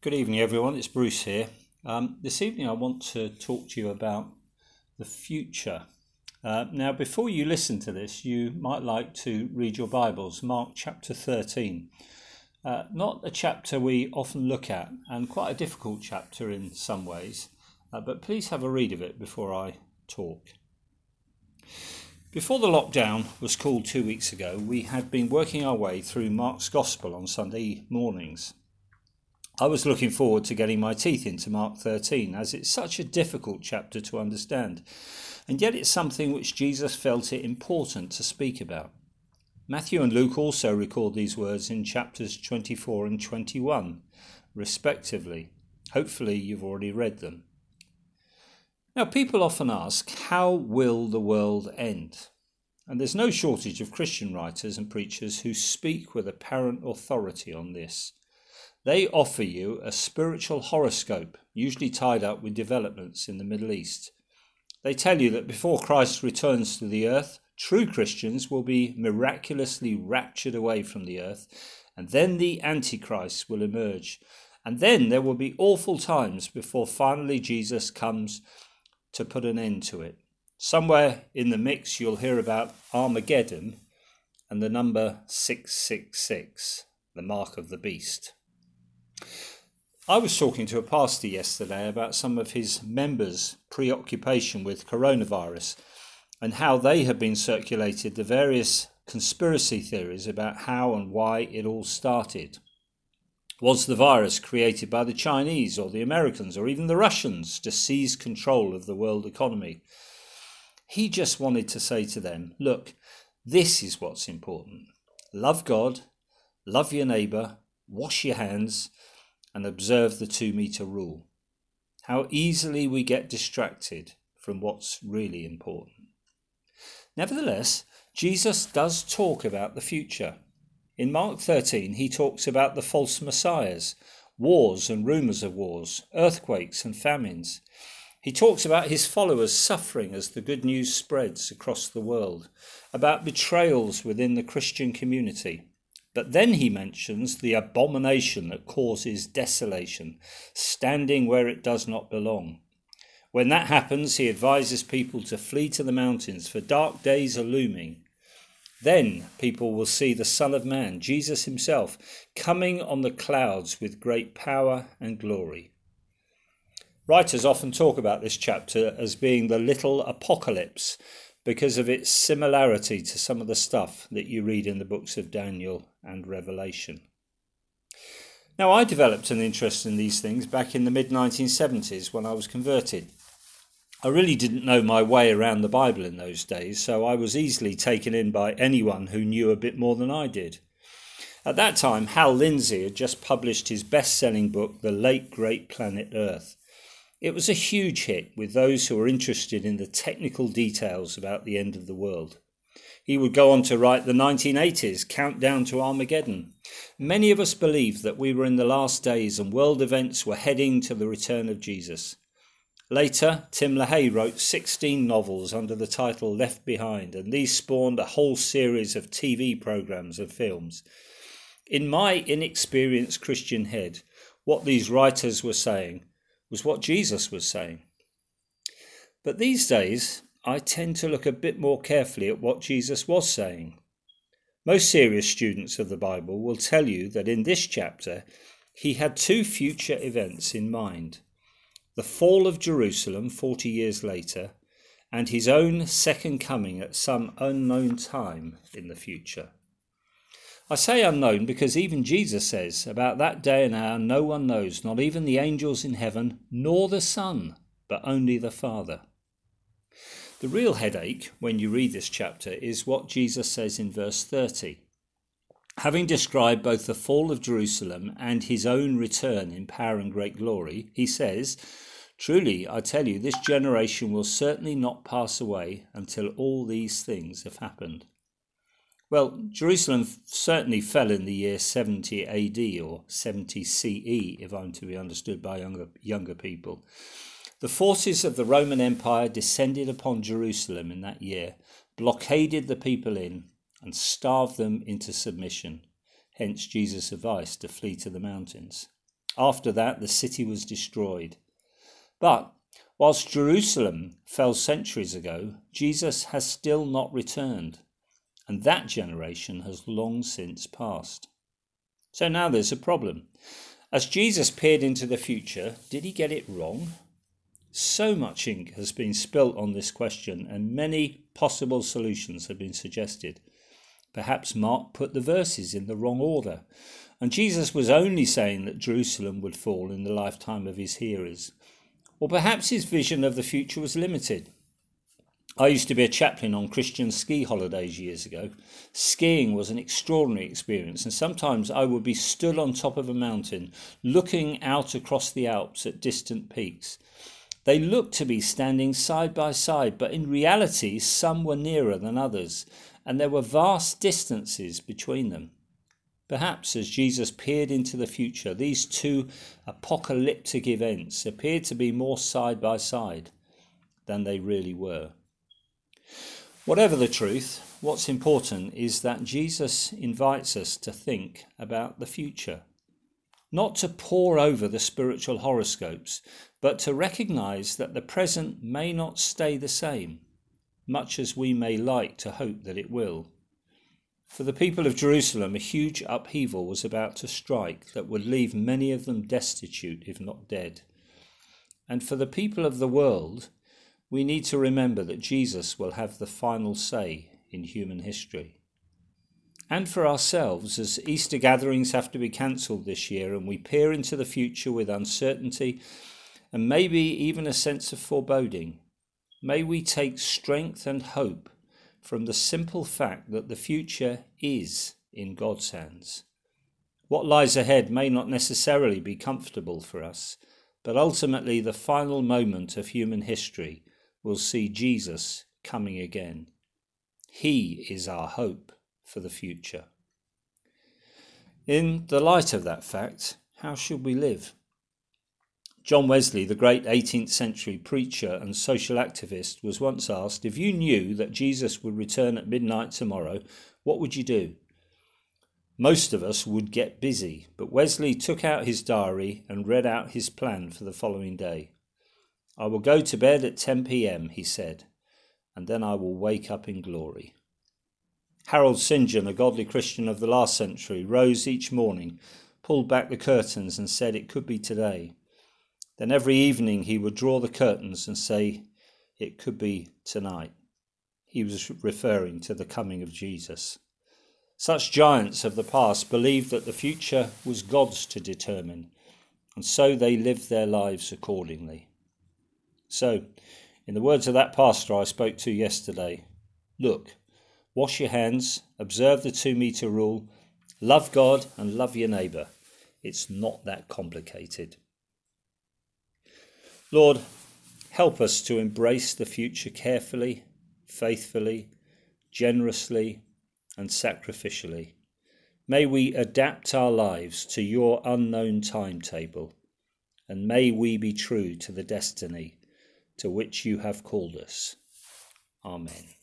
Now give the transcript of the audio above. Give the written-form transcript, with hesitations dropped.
Good evening, everyone. It's Bruce here. This evening, I want to talk to you about the future. Now, before you listen to this, you might like to read your Bibles, Mark chapter 13. Not a chapter we often look at, and quite a difficult chapter in some ways, but please have a read of it before I talk. Before the lockdown was called 2 weeks ago, we had been working our way through Mark's Gospel on Sunday mornings. I was looking forward to getting my teeth into Mark 13, as it's such a difficult chapter to understand, and yet it's something which Jesus felt it important to speak about. Matthew and Luke also record these words in chapters 24 and 21, respectively. Hopefully you've already read them. Now, people often ask, how will the world end? And there's no shortage of Christian writers and preachers who speak with apparent authority on this. They offer you a spiritual horoscope, usually tied up with developments in the Middle East. They tell you that before Christ returns to the earth, true Christians will be miraculously raptured away from the earth, and then the Antichrist will emerge. And then there will be awful times before finally Jesus comes to put an end to it. Somewhere in the mix you'll hear about Armageddon and the number 666, the mark of the beast. I was talking to a pastor yesterday about some of his members' preoccupation with coronavirus and how they have been circulated the various conspiracy theories about how and why it all started. Was the virus created by the Chinese or the Americans or even the Russians to seize control of the world economy? He just wanted to say to them, look, this is what's important. Love God, love your neighbour, wash your hands, and observe the 2-metre rule. How easily we get distracted from what's really important. Nevertheless, Jesus does talk about the future. In Mark 13, he talks about the false messiahs, wars and rumours of wars, earthquakes and famines. He talks about his followers suffering as the good news spreads across the world, about betrayals within the Christian community. But then he mentions the abomination that causes desolation, standing where it does not belong. When that happens, he advises people to flee to the mountains, for dark days are looming. Then people will see the Son of Man, Jesus himself, coming on the clouds with great power and glory. Writers often talk about this chapter as being the little apocalypse, because of its similarity to some of the stuff that you read in the books of Daniel and Revelation. Now, I developed an interest in these things back in the mid-1970s when I was converted. I really didn't know my way around the Bible in those days, so I was easily taken in by anyone who knew a bit more than I did. At that time, Hal Lindsey had just published his best-selling book, The Late Great Planet Earth. It was a huge hit with those who were interested in the technical details about the end of the world. He would go on to write the 1980s Countdown to Armageddon. Many of us believed that we were in the last days and world events were heading to the return of Jesus. Later, Tim LaHaye wrote 16 novels under the title Left Behind, and these spawned a whole series of TV programs and films. In my inexperienced Christian head, what these writers were saying was what Jesus was saying. But these days, I tend to look a bit more carefully at what Jesus was saying. Most serious students of the Bible will tell you that in this chapter, he had two future events in mind: the fall of Jerusalem 40 years later, and his own second coming at some unknown time in the future. I say unknown because even Jesus says, about that day and hour no one knows, not even the angels in heaven, nor the Son, but only the Father. The real headache when you read this chapter is what Jesus says in verse 30. Having described both the fall of Jerusalem and his own return in power and great glory, he says, "Truly, I tell you, this generation will certainly not pass away until all these things have happened." Well, Jerusalem certainly fell in the year 70 AD or 70 CE, if I'm to be understood by younger people. The forces of the Roman Empire descended upon Jerusalem in that year, blockaded the people in, and starved them into submission. Hence Jesus' advice to flee to the mountains. After that, the city was destroyed. But whilst Jerusalem fell centuries ago, Jesus has still not returned, and that generation has long since passed. So now there's a problem. As Jesus peered into the future, did he get it wrong? So much ink has been spilt on this question, and many possible solutions have been suggested. Perhaps Mark put the verses in the wrong order, and Jesus was only saying that Jerusalem would fall in the lifetime of his hearers. Or perhaps his vision of the future was limited. I used to be a chaplain on Christian ski holidays years ago. Skiing was an extraordinary experience, and sometimes I would be stood on top of a mountain, looking out across the Alps at distant peaks. They looked to be standing side by side, but in reality some were nearer than others, and there were vast distances between them. Perhaps as Jesus peered into the future, these two apocalyptic events appeared to be more side by side than they really were. Whatever the truth, what's important is that Jesus invites us to think about the future. Not to pore over the spiritual horoscopes, but to recognise that the present may not stay the same, much as we may like to hope that it will. For the people of Jerusalem, a huge upheaval was about to strike that would leave many of them destitute, if not dead. And for the people of the world, we need to remember that Jesus will have the final say in human history. And for ourselves, as Easter gatherings have to be cancelled this year and we peer into the future with uncertainty and maybe even a sense of foreboding, may we take strength and hope from the simple fact that the future is in God's hands. What lies ahead may not necessarily be comfortable for us, but ultimately the final moment of human history will see Jesus coming again. He is our hope for the future. In the light of that fact, how should we live? John Wesley, the great 18th century preacher and social activist, was once asked, if you knew that Jesus would return at midnight tomorrow, what would you do? Most of us would get busy, but Wesley took out his diary and read out his plan for the following day. I will go to bed at 10 p.m, he said, and then I will wake up in glory. Harold St. John, a godly Christian of the last century, rose each morning, pulled back the curtains and said it could be today. Then every evening he would draw the curtains and say it could be tonight. He was referring to the coming of Jesus. Such giants of the past believed that the future was God's to determine, and so they lived their lives accordingly. So, in the words of that pastor I spoke to yesterday, look, wash your hands, observe the 2-metre rule, love God and love your neighbour. It's not that complicated. Lord, help us to embrace the future carefully, faithfully, generously and sacrificially. May we adapt our lives to your unknown timetable, and may we be true to the destiny to which you have called us. Amen.